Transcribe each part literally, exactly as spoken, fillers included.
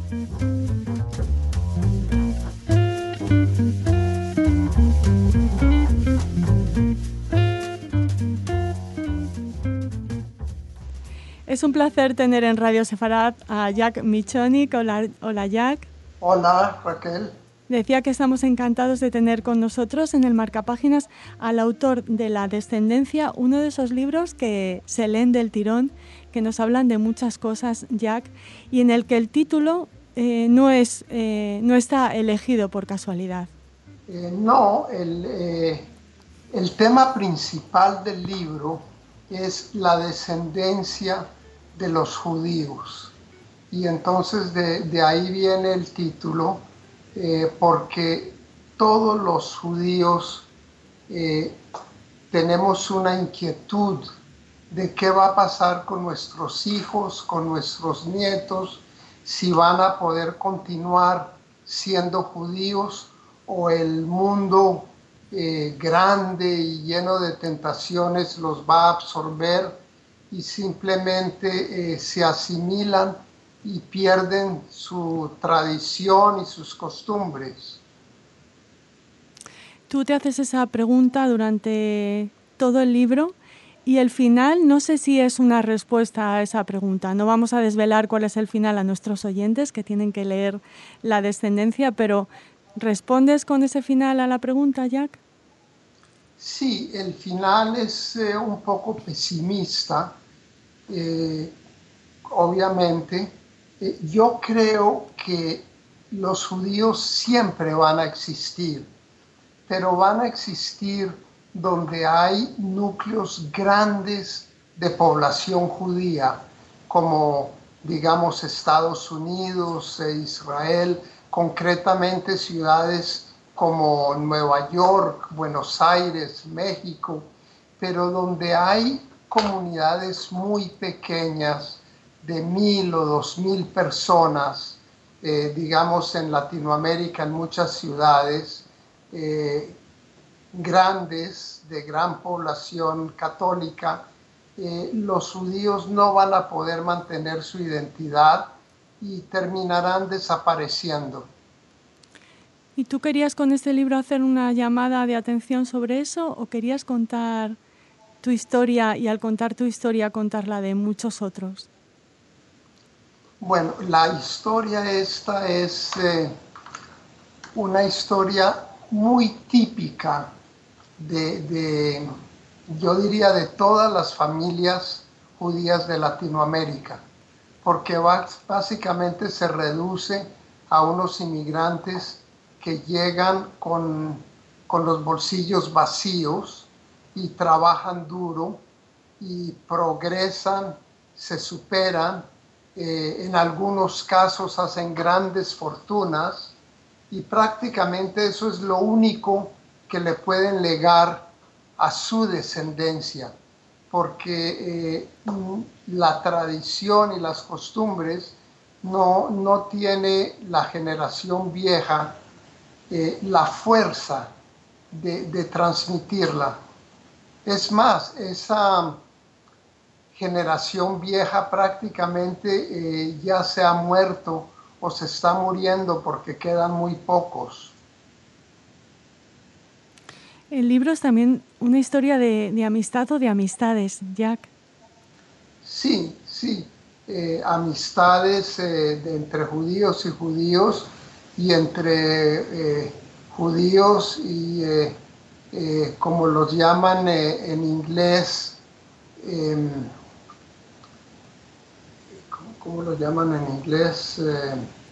Es un placer tener en Radio Sefarad a Jack Michonic. Hola, hola Jack. Hola Raquel. Decía que estamos encantados de tener con nosotros en el marcapáginas al autor de La Descendencia, uno de esos libros que se leen del tirón, que nos hablan de muchas cosas, Jack, y en el que el título eh, no, es, eh, no está elegido por casualidad. Eh, no, el, eh, el tema principal del libro es la descendencia de los judíos. Y entonces de, de ahí viene el título, eh, porque todos los judíos eh, tenemos una inquietud de qué va a pasar con nuestros hijos, con nuestros nietos, si van a poder continuar siendo judíos o el mundo eh, grande y lleno de tentaciones los va a absorber y simplemente eh, se asimilan y pierden su tradición y sus costumbres. Tú te haces esa pregunta durante todo el libro y el final no sé si es una respuesta a esa pregunta. No vamos a desvelar cuál es el final a nuestros oyentes que tienen que leer La Descendencia, pero ¿respondes con ese final a la pregunta, Jack? Sí, el final es eh, un poco pesimista, eh, obviamente. Eh, yo creo que los judíos siempre van a existir, pero van a existir donde hay núcleos grandes de población judía, como digamos Estados Unidos e Israel, concretamente ciudades como Nueva York, Buenos Aires, México, pero donde hay comunidades muy pequeñas de mil o dos mil personas, eh, digamos en Latinoamérica, en muchas ciudades eh, grandes, de gran población católica, eh, los judíos no van a poder mantener su identidad y terminarán desapareciendo. ¿Y tú querías con este libro hacer una llamada de atención sobre eso o querías contar tu historia y al contar tu historia contar la de muchos otros? Bueno, la historia esta es eh, una historia muy típica de, de, yo diría, de todas las familias judías de Latinoamérica, porque básicamente se reduce a unos inmigrantes que llegan con, con los bolsillos vacíos y trabajan duro y progresan, se superan, eh, en algunos casos hacen grandes fortunas y prácticamente eso es lo único que le pueden legar a su descendencia, porque eh, la tradición y las costumbres no, no tiene la generación vieja eh, la fuerza de, de transmitirla. Es más, esa generación vieja prácticamente eh, ya se ha muerto o se está muriendo porque quedan muy pocos. El libro es también una historia de, de amistad o de amistades, Jack. Sí, sí, eh, amistades eh, de entre judíos y judíos y entre eh, judíos y, eh, eh, como los llaman eh, en inglés, eh, ¿cómo, ¿cómo lo llaman en inglés? Eh,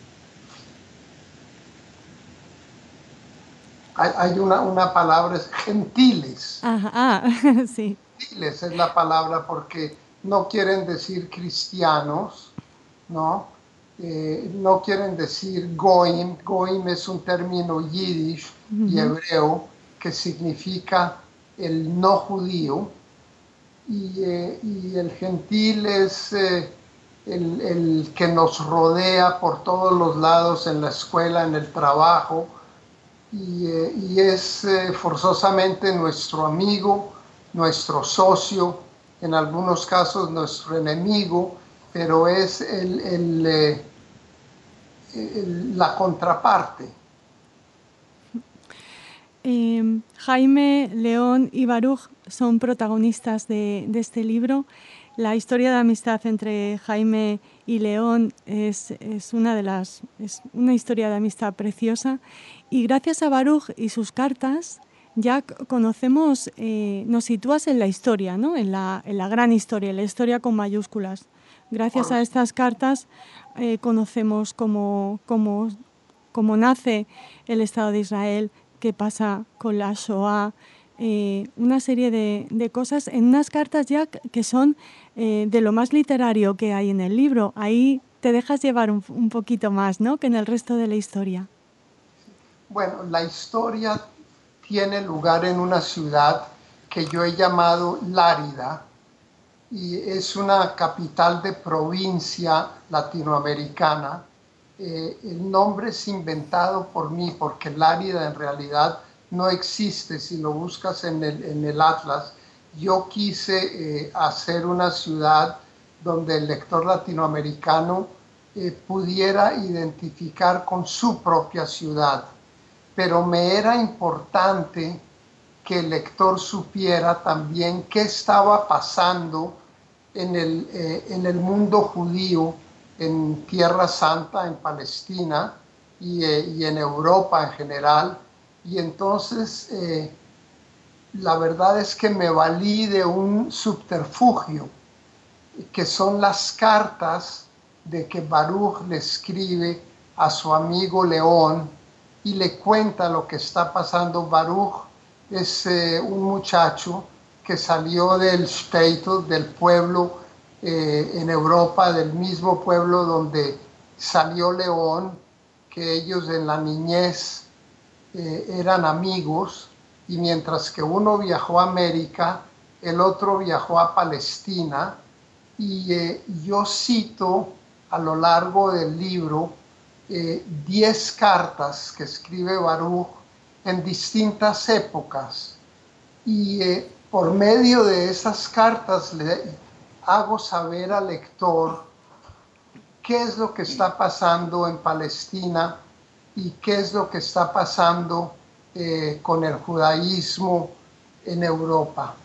hay hay una, una palabra, es gentiles. Ajá, ah, sí. Gentiles es la palabra porque no quieren decir cristianos, ¿no? Eh, no quieren decir goim. Goim es un término yiddish uh-huh. y hebreo que significa el no judío. Y, eh, y el gentil es eh, el, el que nos rodea por todos los lados en la escuela, en el trabajo, y, eh, y es eh, forzosamente nuestro amigo, nuestro socio, en algunos casos nuestro enemigo, pero es el, el, eh, eh, la contraparte. Eh, Jaime, León y Baruch son protagonistas de, de este libro. La historia de amistad entre Jaime y León es, es, una de las, es una historia de amistad preciosa. Y gracias a Baruch y sus cartas, ya conocemos, eh, nos sitúas en la historia, ¿no? En la, en la gran historia, en la historia con mayúsculas. Gracias a estas cartas eh, conocemos cómo, cómo, cómo nace el Estado de Israel, qué pasa con la Shoah, eh, una serie de, de cosas en unas cartas ya que son eh, de lo más literario que hay en el libro. Ahí te dejas llevar un, un poquito más, ¿no?, que en el resto de la historia. Bueno, la historia tiene lugar en una ciudad que yo he llamado Lárida, y es una capital de provincia latinoamericana. Eh, el nombre es inventado por mí porque Lárida en realidad no existe. Si lo buscas en el, en el Atlas, yo quise eh, hacer una ciudad donde el lector latinoamericano eh, pudiera identificar con su propia ciudad, pero me era importante que el lector supiera también qué estaba pasando en el, eh, en el mundo judío, en Tierra Santa, en Palestina y, eh, y en Europa en general. Y entonces eh, la verdad es que me valí de un subterfugio, que son las cartas de que Baruch le escribe a su amigo León y le cuenta lo que está pasando. Baruch es eh, un muchacho que salió del Shtetl, del pueblo eh, en Europa, del mismo pueblo donde salió León, que ellos en la niñez eh, eran amigos, y mientras que uno viajó a América, el otro viajó a Palestina. Y eh, yo cito a lo largo del libro eh, diez cartas que escribe Baruch en distintas épocas, y eh, por medio de esas cartas le hago saber al lector qué es lo que está pasando en Palestina y qué es lo que está pasando eh, con el judaísmo en Europa.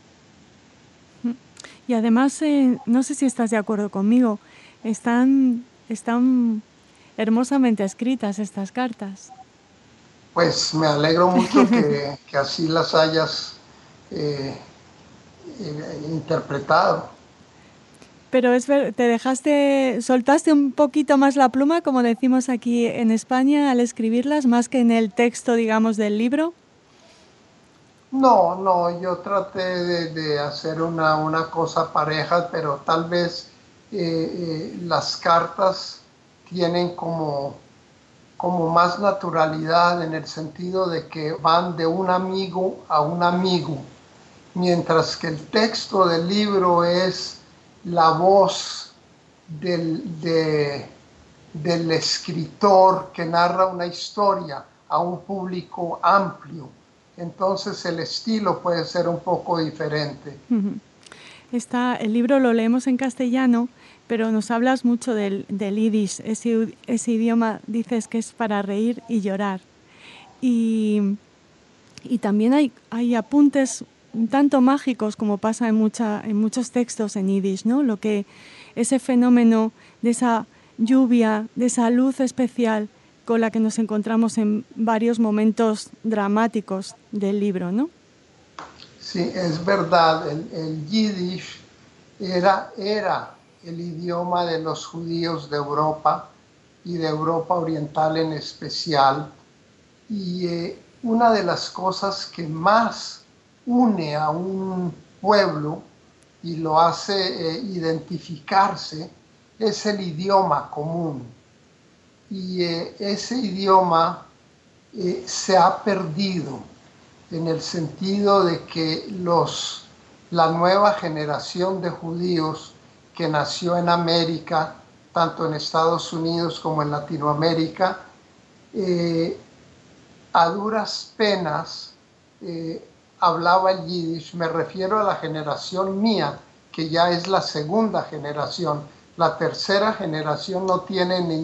Y además, eh, no sé si estás de acuerdo conmigo, están, están hermosamente escritas estas cartas. Pues me alegro mucho que, que así las hayas eh, eh, interpretado. Pero es ver, te dejaste, soltaste un poquito más la pluma, como decimos aquí en España, al escribirlas, más que en el texto, digamos, del libro. No, no, yo traté de, de hacer una, una cosa pareja, pero tal vez eh, eh, las cartas tienen como, como más naturalidad, en el sentido de que van de un amigo a un amigo, mientras que el texto del libro es la voz del, de, del escritor que narra una historia a un público amplio. Entonces el estilo puede ser un poco diferente. Está, el libro lo leemos en castellano, pero nos hablas mucho del, del yiddish, ese, ese idioma, dices que es para reír y llorar. Y, y también hay, hay apuntes un tanto mágicos, como pasa en, mucha, en muchos textos en yiddish, ¿no? Lo que, ese fenómeno de esa lluvia, de esa luz especial con la que nos encontramos en varios momentos dramáticos del libro, ¿no? Sí, es verdad, el, el yiddish era, era el idioma de los judíos de Europa y de Europa Oriental en especial, y eh, una de las cosas que más une a un pueblo y lo hace eh, identificarse es el idioma común. Y eh, ese idioma eh, se ha perdido, en el sentido de que los, la nueva generación de judíos que nació en América, tanto en Estados Unidos como en Latinoamérica, eh, a duras penas eh, hablaba el yiddish. Me refiero a la generación mía, que ya es la segunda generación. La tercera generación no tiene ni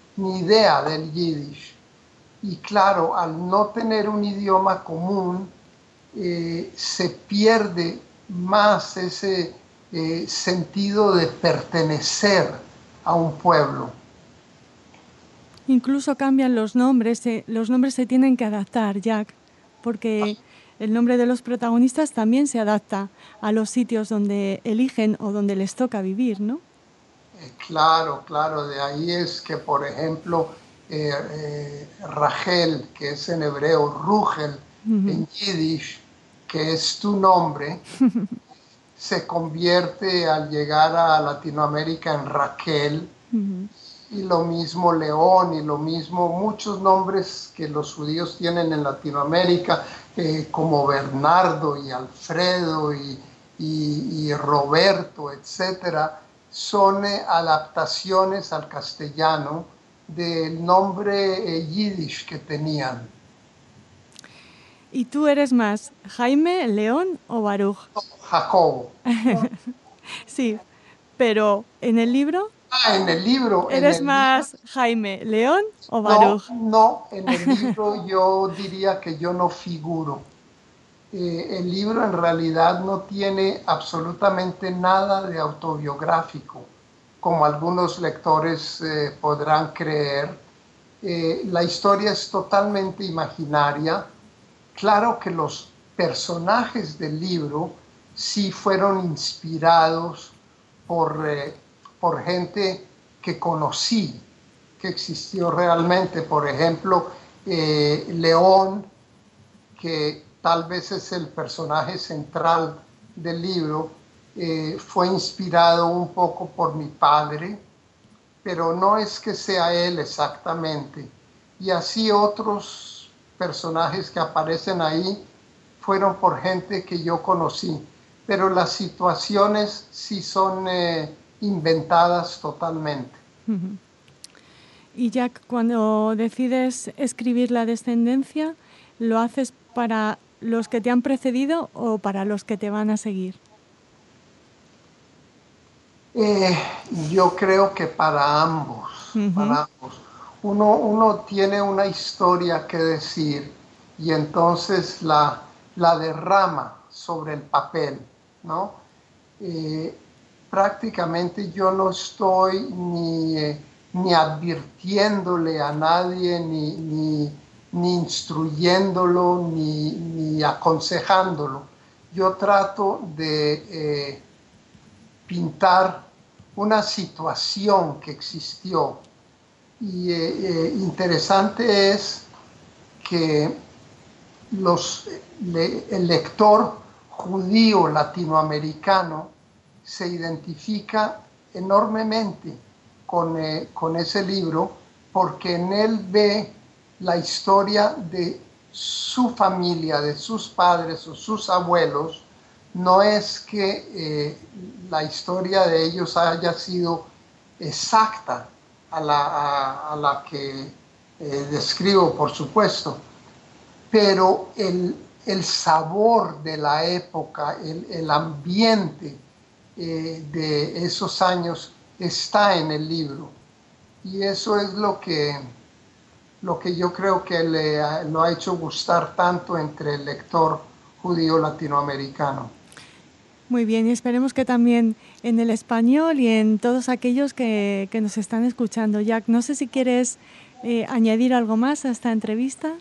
ni idea del yiddish. Y claro, al no tener un idioma común, eh, se pierde más ese eh, sentido de pertenecer a un pueblo. Incluso cambian los nombres, eh, los nombres se tienen que adaptar, Jack, porque el nombre de los protagonistas también se adapta a los sitios donde eligen o donde les toca vivir, ¿no? Eh, claro, claro, de ahí es que, por ejemplo, eh, eh, Rachel, que es en hebreo Rugel, uh-huh. en yiddish, que es tu nombre, se convierte al llegar a Latinoamérica en Raquel, uh-huh. y lo mismo León, y lo mismo muchos nombres que los judíos tienen en Latinoamérica, eh, como Bernardo y Alfredo y, y, y Roberto, etcétera, son eh, adaptaciones al castellano del nombre eh, yiddish que tenían. ¿Y tú eres más Jaime, León o Baruch? No, Jacobo. Sí, pero en el libro... Ah, en el libro. ¿Eres en el más libro, Jaime, León o Baruch? No, no, en el libro yo diría que yo no figuro. Eh, el libro en realidad no tiene absolutamente nada de autobiográfico, como algunos lectores eh, podrán creer. Eh, la historia es totalmente imaginaria. Claro que los personajes del libro sí fueron inspirados por, eh, por gente que conocí, que existió realmente. Por ejemplo, eh, León, que tal vez es el personaje central del libro, eh, fue inspirado un poco por mi padre, pero no es que sea él exactamente. Y así otros personajes que aparecen ahí fueron por gente que yo conocí, pero las situaciones sí son eh, inventadas totalmente. Uh-huh. Y Jack, cuando decides escribir La descendencia, ¿lo haces para los que te han precedido o para los que te van a seguir? Eh, yo creo que para ambos, uh-huh. para ambos. Uno, uno tiene una historia que decir y entonces la, la derrama sobre el papel, ¿no? Eh, prácticamente yo no estoy ni, eh, ni advirtiéndole a nadie, ni, ni, ni instruyéndolo, ni, ni aconsejándolo. Yo trato de eh, pintar una situación que existió. Y eh, eh, interesante es que los, le, el lector judío latinoamericano se identifica enormemente con, eh, con ese libro porque en él ve la historia de su familia, de sus padres o sus abuelos. No es que eh, la historia de ellos haya sido exacta a la, a, a la que eh, describo, por supuesto, pero el, el sabor de la época, el, el ambiente eh, de esos años está en el libro. Y eso es lo que, lo que yo creo que le, lo ha hecho gustar tanto entre el lector judío latinoamericano. Muy bien, y esperemos que también en el español y en todos aquellos que, que nos están escuchando. Jack, no sé si quieres eh, añadir algo más a esta entrevista.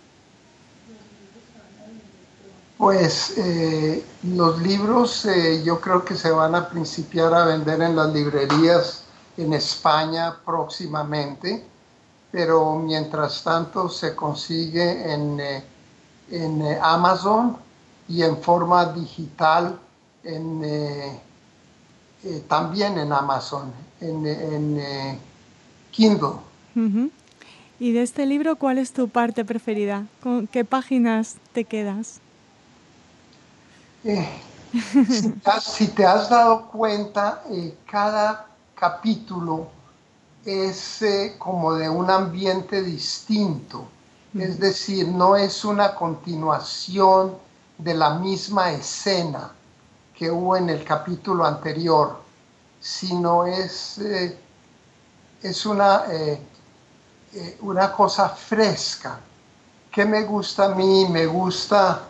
Pues eh, los libros eh, yo creo que se van a principiar a vender en las librerías en España próximamente, pero mientras tanto se consigue en, eh, en eh, Amazon y en forma digital en, eh, eh, también en Amazon, en, en eh, Kindle. Uh-huh. ¿Y de este libro cuál es tu parte preferida? ¿Con qué páginas te quedas? Eh, si, te has, si te has dado cuenta, eh, cada capítulo es eh, como de un ambiente distinto. Uh-huh. Es decir, no es una continuación de la misma escena que hubo en el capítulo anterior, sino es, eh, es una, eh, eh, una cosa fresca. ¿Qué me gusta a mí? Me gusta,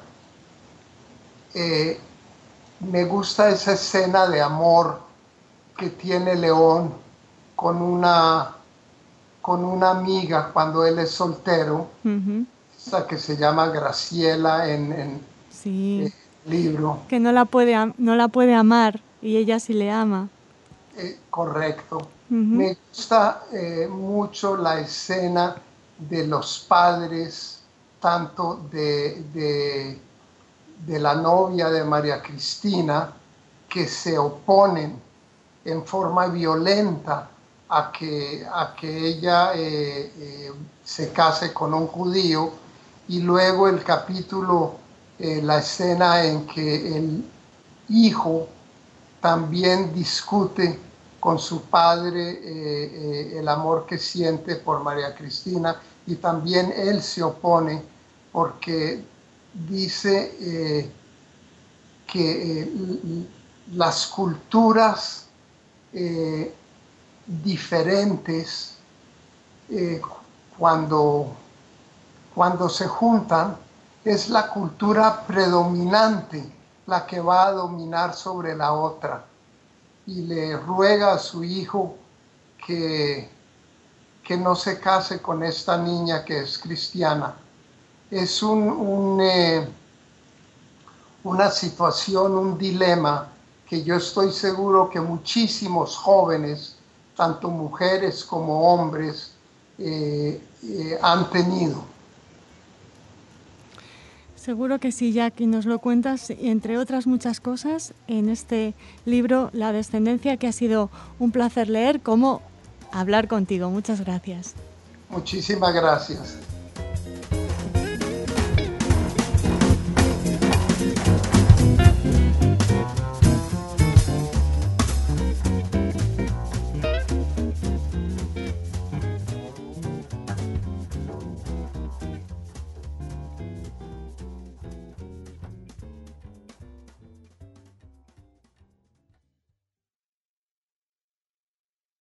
eh, me gusta esa escena de amor que tiene León con una, con una amiga cuando él es soltero, uh-huh. esa que se llama Graciela en, en sí. el libro. Que no la puede, no la puede amar y ella sí le ama. Eh, correcto. Uh-huh. Me gusta eh, mucho la escena de los padres, tanto de, de, de la novia de María Cristina, que se oponen en forma violenta a que, a que ella eh, eh, se case con un judío, y luego el capítulo, eh, la escena en que el hijo también discute con su padre eh, eh, el amor que siente por María Cristina, y también él se opone porque dice eh, que eh, las culturas eh, diferentes eh, cuando, cuando se juntan, es la cultura predominante la que va a dominar sobre la otra, y le ruega a su hijo que, que no se case con esta niña que es cristiana. Es un, un, eh, una situación, un dilema que yo estoy seguro que muchísimos jóvenes, tanto mujeres como hombres, eh, eh, han tenido. Seguro que sí, Jack, y nos lo cuentas, entre otras muchas cosas, en este libro, La descendencia, que ha sido un placer leer, como hablar contigo. Muchas gracias. Muchísimas gracias.